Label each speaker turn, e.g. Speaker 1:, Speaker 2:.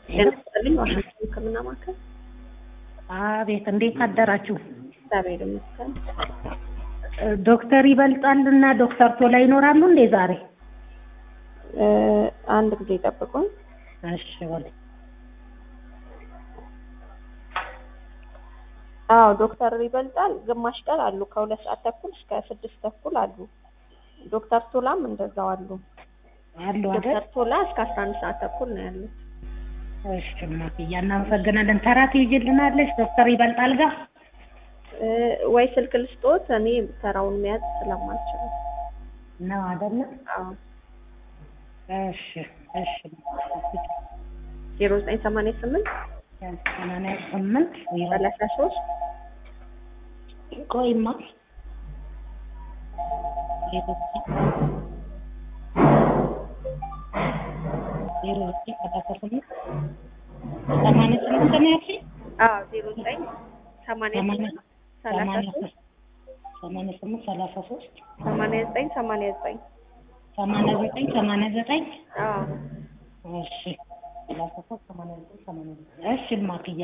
Speaker 1: ለምሳሌ ዋሽንግተን ህክምና ማዕከል
Speaker 2: አቤት እንዴት አደራችሁ?
Speaker 1: እግዚአብሔር ይመስገን።
Speaker 2: ዶክተር ይበልጣልና ዶክተር ቶላ ይኖራሉ እንዴ ዛሬ?
Speaker 1: አንድ ጊዜ ጠብቁኝ።
Speaker 2: እሺ ወል
Speaker 1: አዎ ዶክተር ይበልጣል ግማሽ ቀን አሉ ከ2 ሰዓት ተኩል እስከ 6 ተኩል አሉ። ዶክተር ቶላም እንደዛው አሉ
Speaker 2: አይደል?
Speaker 1: ዶክተር ቶላ እስከ 11 ሰዓት ተኩል ነው ያሉት።
Speaker 2: እሺ ማክያ እናመሰግናለን። ተራት ይጅልናለሽ ዶክተር ይበልጣል ጋር
Speaker 1: ወይ ስልክ ልስጦት? እኔ ተራውን መያዝ ስለማልችል
Speaker 2: ነው አይደል?
Speaker 1: አዎ
Speaker 2: እሺ እሺ
Speaker 1: 0988
Speaker 2: 88
Speaker 1: 33
Speaker 2: ቆይማ እሺ